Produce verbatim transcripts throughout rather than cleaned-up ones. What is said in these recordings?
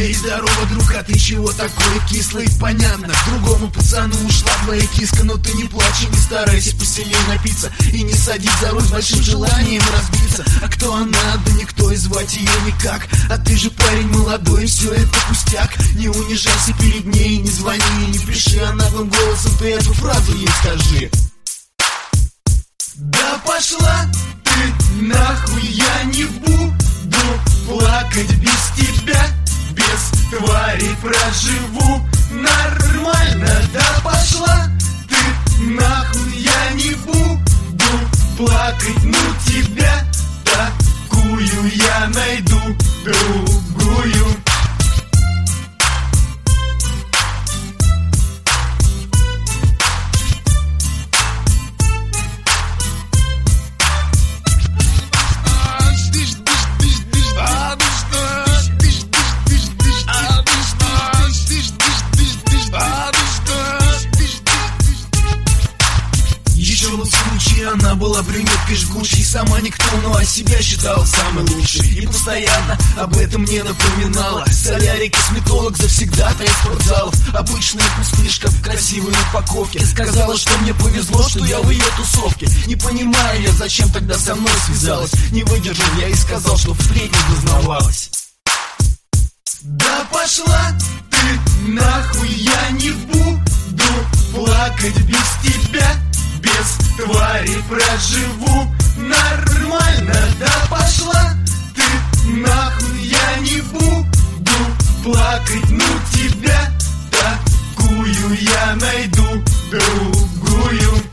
Эй, здорово, друг, а ты чего такой кислый? Понятно, к другому пацану ушла твоя киска. Но ты не плачь и не старайся посильнее напиться, и не садись за руль с большим желанием разбиться. А кто она? Да никто, и звать ее никак. А ты же парень молодой, и все это пустяк. Не унижайся перед ней, не звони и не пиши, а наглым голосом ты эту фразу ей скажи. Да пошла ты нахуй, я не буду плакать без тебя. Без твари проживу нормально. Да пошла ты нахуй, я не буду плакать. Ну тебя такую я найду другую. Она была брюнеткой жгучей, сама никто, но о себя считала самой лучшей. И постоянно об этом мне напоминала. Солярий, косметолог, завсегдатая спортзалов. Обычная пустышка в красивой упаковке. Сказала, что мне повезло, что я в ее тусовке. Не понимаю я, зачем тогда со мной связалась. Не выдержал я и сказал, что впредь не дознавалась. Да пошла ты нахуй, я не буду плакать без тебя. Без твари проживу нормально. Да пошла ты нахуй, я не буду плакать. Ну тебя такую я найду другую.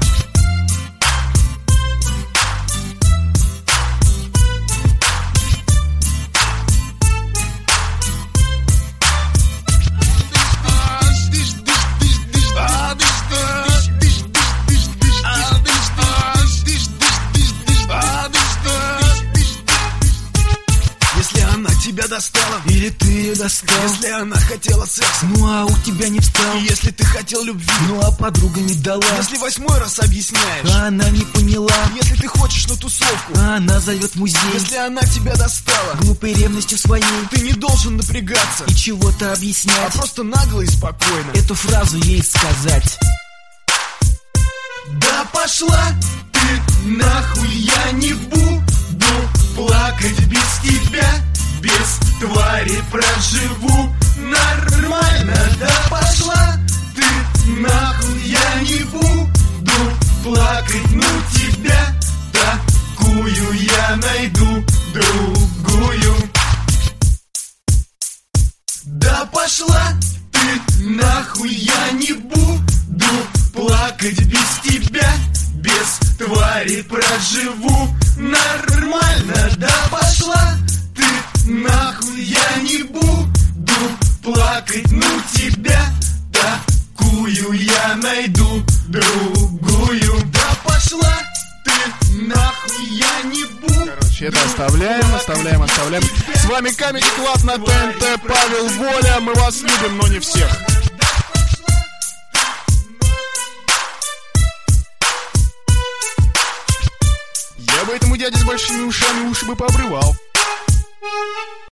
Тебя достала, или ты ее достал? Если она хотела секса, ну а у тебя не встал. И если ты хотел любви, ну а подруга не дала. Если восьмой раз объясняешь, а она не поняла. Если ты хочешь на тусовку, а она зовет в музей. Если она тебя достала глупой ревностью своей, ты не должен напрягаться и чего-то объяснять, а просто нагло и спокойно эту фразу ей сказать. Да пошла ты нахуй, я не буду плакать без тебя. Без твари проживу нормально. Да пошла ты нахуй, я не буду плакать. Ну тебя такую я найду другую. Да пошла ты нахуй, я не буду плакать без тебя. Без твари проживу нормально. Да пошла нахуй, я не буду плакать. Ну тебя такую я найду другую. Да пошла ты нахуй, я не буду. Короче, это оставляем, оставляем, оставляем. С вами Comedy Club на ТНТ, Павел Воля. Мы вас любим, но не всех. Я бы этому дяде с большими ушами уши бы пообрывал.